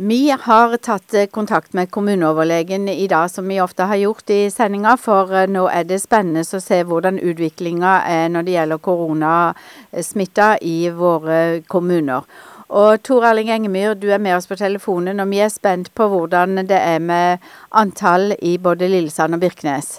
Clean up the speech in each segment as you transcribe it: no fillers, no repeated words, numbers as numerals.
Vi har tatt kontakt med kommuneoverlegen I dag, som vi ofte har gjort I sendinga, for nå det spennende å se hvordan utviklingen når det gjelder koronasmitta I våre kommuner. Og Tor Erling Engemyr, du med oss på telefonen, og vi spent på hvordan det med antall I både Lillesand og Birkenes.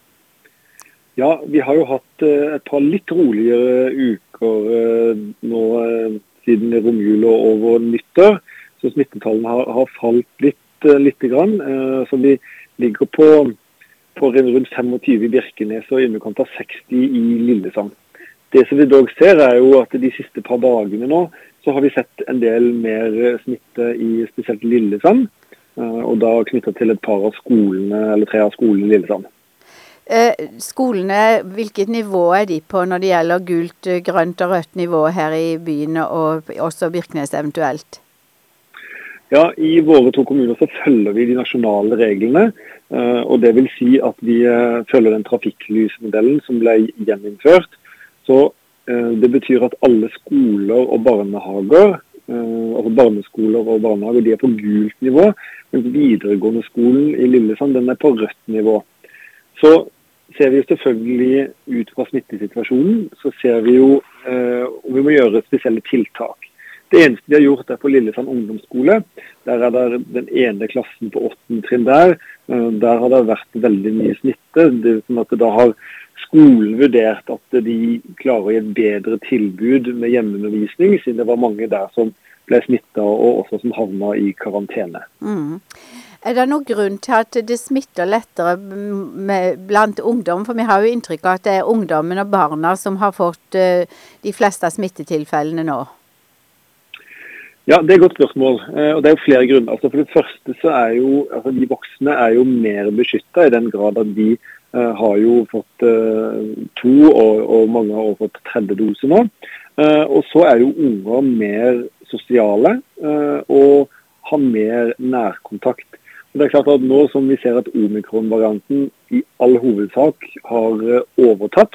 Ja, vi har jo hatt et par litt roligere uker nå siden romjul og over nyttår. Så smittetallene har falt litt grann, så vi ligger på rundt 25 I Birkenes og I underkant av 60 I Lillesand. Det som vi dog ser jo at de siste par dagene nå, så har vi sett en del mer smitte I spesielt Lillesand, og da knyttet til et par av skolene, eller 3 av skolene I Lillesand. Skolene, hvilket nivå de på når det gjelder gult, grønt og rødt nivå her I byen, og også Birkenes eventuelt? Ja, I våre 2 kommuner så følger vi de nasjonale reglene, og det vil si at vi følger den trafikklysmodellen som ble gjeninnført. Så det betyr at alle skoler og barnehager, altså barneskoler og barnehager, de på gult nivå, mens videregående skolen I Lillesand, den på rødt nivå. Så ser vi jo selvfølgelig ut fra smittesituasjonen, så ser vi jo om vi må gjøre spesielle tiltak. Det eneste vi har gjort på Lillesand ungdomsskole. Der det den ene klassen på 8. trinn der. Der har det vært veldig mye smitte. Det sånn at da har skolen vurdert at de klarer å gi et bedre tilbud med hjemmeundervisning, siden det var mange der som ble smittet og også som havnet I karantene. Det noen grunn til at det smitter lettere blant ungdom? For vi har jo inntrykk av at det ungdommen og barna som har fått de fleste smittetilfellene nå. Ja, det et godt spørsmål, og det jo flere grunner. Altså for det første så jo, altså de voksne jo mer beskyttet I den grad at de har jo fått 2 og mange har fått 3. dose nå. Og så jo unger mer sosiale og har mer nærkontakt. Og det klart at nå som vi ser at omikron-varianten I all hovedsak har overtatt,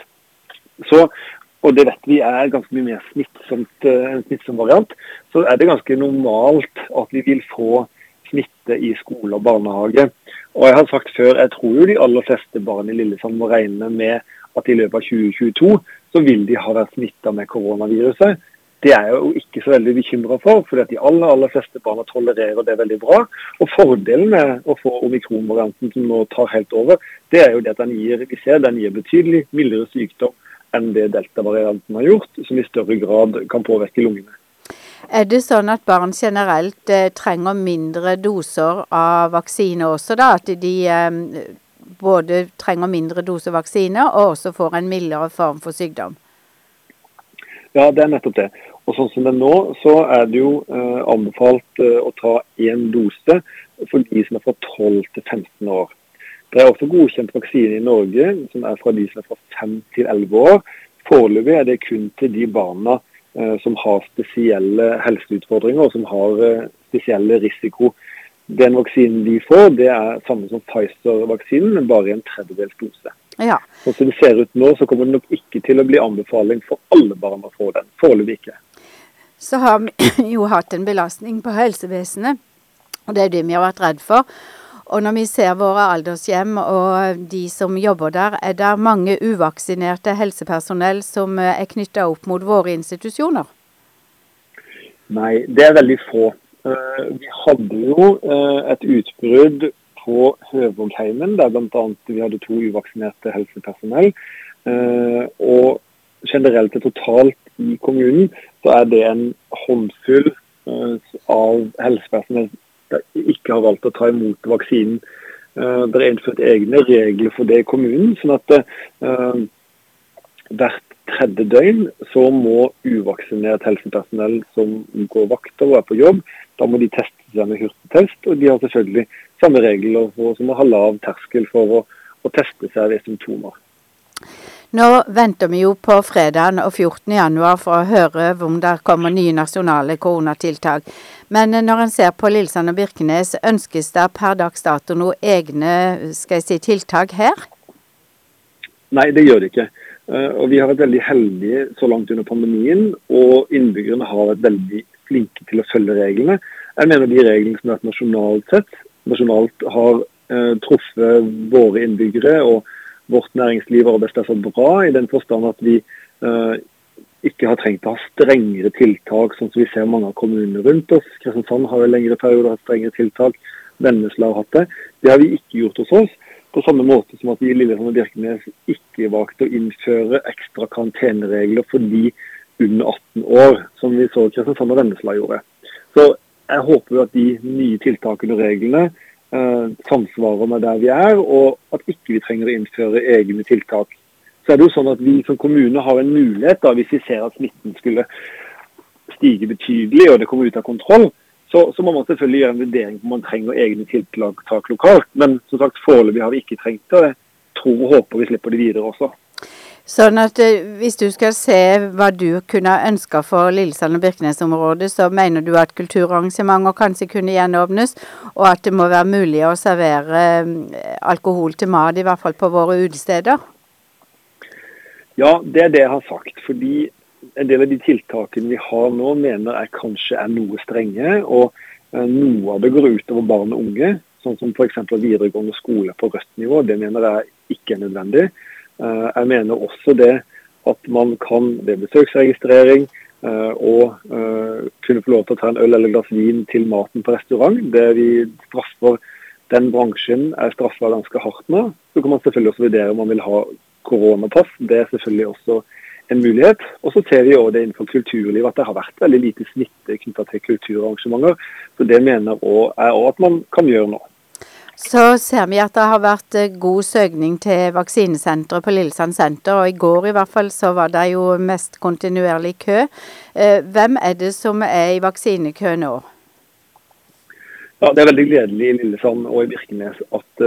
og det vet vi ganske mye mer en smittsom variant, så det ganske normalt at vi vil få smitte I skole og barnehage. Og jeg har sagt før, jeg tror jo de aller fleste barn I Lillesand må regne med at I løpet av 2022 så vil de ha vært smittet med koronaviruset. Det jeg jo ikke så veldig bekymret for at de aller fleste barna tolererer det veldig bra. Og fordelen med å få omikron-varianten som nå tar helt over, det jo det at den gir betydelig mildere sykdom enn det delta-varianten har gjort, som I større grad kan påvirke lungene. Det sånn at barn generelt trenger mindre doser av vaksine også da? At de både trenger mindre doser vaksine og også får en mildere form for sykdom? Ja, det nettopp det. Og sånn som det nå, så det jo anbefalt å ta 1 dose for de som fra 12 til 15 år. Det også godkjent vaksine I Norge, som fra de som fra 5 til 11 år. Foreløpig det kun til de barna som har spesielle helseutfordringer og som har spesielle risiko. Den vaksinen de får, det samme som Pfizer-vaksinen, men bare I en 1/3 dose. Ja. Og som det ser ut nå, så kommer det nok ikke til å bli anbefaling for alle barn å få den. Foreløpig ikke. Så har vi jo hatt en belastning på helsevesenet, og det det vi har vært redd for. Og når vi ser våre aldershjem og de som jobber der, det mange uvaksinerte helsepersonell som knyttet opp mot våre institusjoner? Nei, det veldig få. Vi hadde jo et utbrudd på Høvågheimen, der blant annet vi hadde 2 uvaksinerte helsepersonell. Og generelt totalt I kommunen, så det en håndfull av helsepersonell ikke har valgt å ta imot vaksinen. Det innført egne regler for det I kommunen, sånn at hvert 3. døgn så må uvaksinert helsepersonell som går vakter og på jobb, da må de teste seg med hurtigtest, og de har selvfølgelig samme regler som å ha lav terskel for å teste seg ved symptomer. Nå venter vi jo på fredagen og 14. januar for å høre om det kommer nye nasjonale koronatiltak. Men når en ser på Lillesand og Birkenes, ønskes det per dags dato noen egne tiltak her? Nei, det gjør det ikke. Og vi har vært veldig heldige så langt under pandemien, og innbyggerne har vært veldig flinke til å følge reglene. Jeg mener de reglene som nasjonalt har truffet våre innbyggere og vårt næringsliv og arbeidsplasser bra, i den forstand at vi ikke har trengt å ha strengere tiltak, sånn som vi ser mange av kommunene rundt oss. Kristiansand har i lengre perioder hatt strengere tiltak, Vennesla har hatt det. Det har vi ikke gjort hos oss, på samme måte som at vi i Lillesand og Birkenes ikke valgte å innføre ekstra karanteneregler for de under 18 år, som vi så Kristiansand og Vennesla gjorde. Så jeg håper jo at de nye tiltakene og reglene samsvarer med der vi er, og at ikke vi trenger å innføre egne tiltak. Så er det jo sånn at vi som kommune har en mulighet, da, hvis vi ser at smitten skulle stige betydelig og det kommer ut av kontroll, så må man selvfølgelig gjøre en vurdering på om man trenger egne tiltak lokalt. Men som sagt, foreløpig har vi ikke trengt det, og jeg tror og håper vi slipper det videre også. Sånn at hvis du skal se hva du kunne ønske for Lillesand og Birkenes-området, så mener du at kulturarrangementer kanskje kunne gjenåpnes, og at det må være mulig å servere alkohol til mat, i hvert fall på våre utesteder? Ja, det er det jeg har sagt, fordi en del av de tiltakene vi har nå mener jeg kanskje er noe strenge, og noe av det går ut over barn og unge, sånn som for eksempel videregående skole på rødt nivå. Det mener jeg ikke er nødvendig. Jeg mener også det at man kan ved besøksregistrering og kunne få lov til å ta en øl eller glass vin til maten på restaurant. Det vi straffer den bransjen er straffet ganske hardt nå. Så kan man selvfølgelig også vurdere om man vil ha koronapass. Det er selvfølgelig også en mulighet. Og så ser vi jo det innenfor kulturlivet at det har vært veldig lite smitte knyttet til kulturarrangementer. Så det mener jeg også at man kan gjøre nå. Så ser vi at det har vært god søkning til vaksinesenteret på Lillesand senter, og i går i hvert fall så var det jo mest kontinuerlig kø. Hvem er det som er i vaksinekø nå? Ja, det er veldig gledelig i Lillesand og i Birkenes at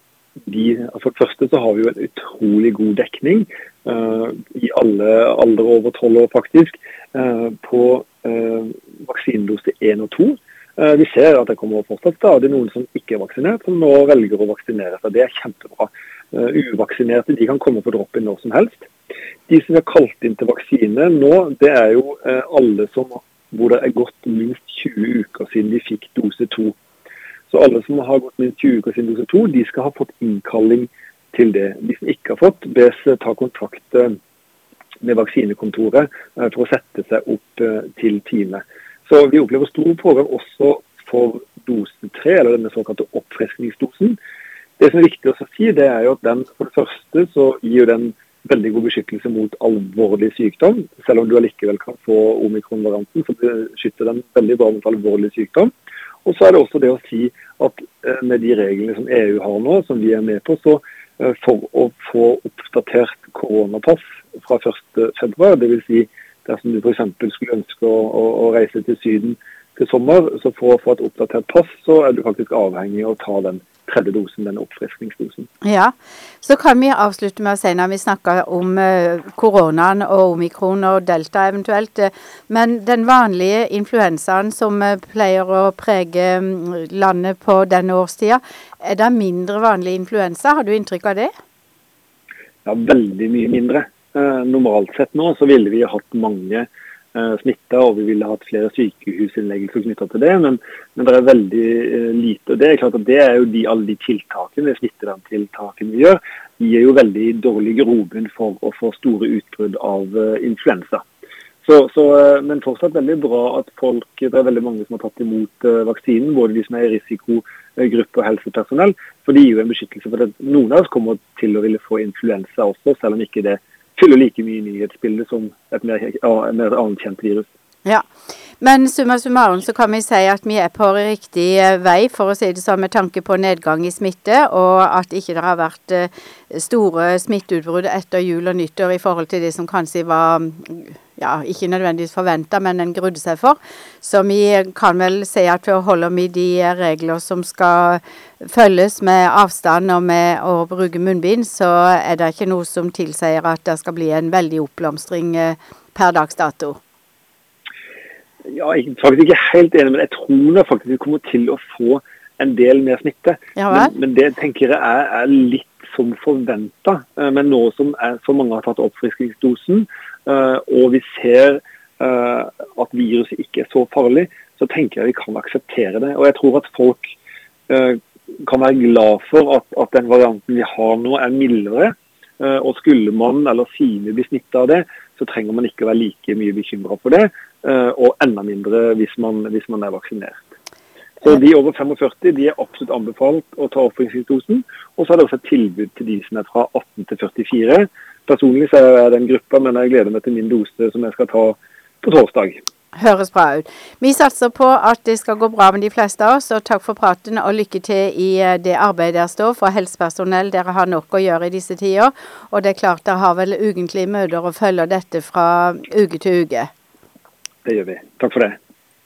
for det første så har vi jo en utrolig god dekning i alle aldre over 12 år faktisk på vaksinedose 1 og 2. Vi ser at det kommer fortsatt stadig noen som ikke er vaksinert, som nå velger å vaksinere seg. Det er kjempebra. Uvaksinerte de kan komme på drop-in når som helst. De som er kalt inn til vaksine nå, det er jo alle hvor det er gått minst 20 uker siden de fikk dose 2. Så alle som har gått minst 20 uker siden dose 2, de skal ha fått innkalling til det. De som ikke har fått, bes ta kontakt med vaksinekontoret for å sette seg opp til time. Så vi opplever stor pågang også for dose 3, eller denne såkalte oppfriskningsdosen. Det som er viktig å si, det er jo at den for det første så gir den veldig god beskyttelse mot alvorlig sykdom. Selv om du allikevel kan få omikron-varianten, så beskytter den veldig bra mot alvorlig sykdom. Og så er det også det å si at med de reglene som EU har nå, som vi er med på, så for å få oppdatert koronapass fra 1. februar, det vil si dersom du for eksempel skulle ønske å reise til Syden til sommer, så for å få et oppdatert pass, så er du faktisk avhengig av å ta den tredje dosen, den oppfriskningsdosen. Ja, så kan vi avslutte med å si når vi snakker om koronaen og omikron og delta eventuelt, men den vanlige influensaen som pleier å prege landet på denne årstida, er det mindre vanlig influensa? Har du inntrykk av det? Ja, veldig mye mindre. Normalt sett nå så ville vi hatt mange smitta, og vi ville hatt flere sykehusinnleggelser knyttet til det, men det er veldig lite. Og det er klart at det er jo alle de tiltakene, smitteverntiltakene vi gjør, de er jo veldig dårlig grobunn for å få store utbrudd av influensa. Men fortsatt veldig bra at det er veldig mange som har tatt imot vaksinen, både de som er i risikogruppe og helsepersonell, for de gir jo en beskyttelse for at noen av oss kommer til å ville få influensa også, selv om ikke det fyller like mye nyhetsbildet som et mer annet kjent virus. Ja, men summa summarum så kan vi si at vi er på riktig vei, for å si det sånn, med tanke på nedgang i smitte, og at ikke det har vært store smitteutbrudd etter jul og nyttår i forhold til det som kanskje var, ja, ikke nødvendigvis forventet, men en grudde seg for. Så vi kan vel si at vi holder med de regler som skal følges med avstand og med å bruke munnbind, så er det ikke noe som tilsier at det skal bli en veldig oppblomstring per dags dato. Ja, jeg er faktisk ikke helt enig, men jeg tror faktisk vi kommer til å få en del mer smitte. Ja, men det tenker jeg er litt som forventet. Men nå som så mange har tatt oppfriskningsdosen, og vi ser at viruset ikke er så farlig, så tenker jeg vi kan akseptere det. Og jeg tror at folk kan være glad for at den varianten vi har nå mildere. Og skulle man eller sine bli smittet av det, så trenger man ikke være like mye bekymret for det, og enda mindre hvis man vaksinert. Så de over 45, de absolutt anbefalt å ta oppfriskningsdosen, og så det også et tilbud til de som fra 18 til 44. Personlig så jeg den gruppa, men jeg gleder meg til min dose som jeg skal ta på torsdag. Høres bra ut. Vi satser på at det skal gå bra med de fleste av oss, og takk for praten og lykke til i det arbeidet der står for helsepersonell. Dere har nok å gjøre i disse tider, og det klart dere har vel ukentlige møter og følger dette fra uke til uke. Det gjør vi. Takk for det.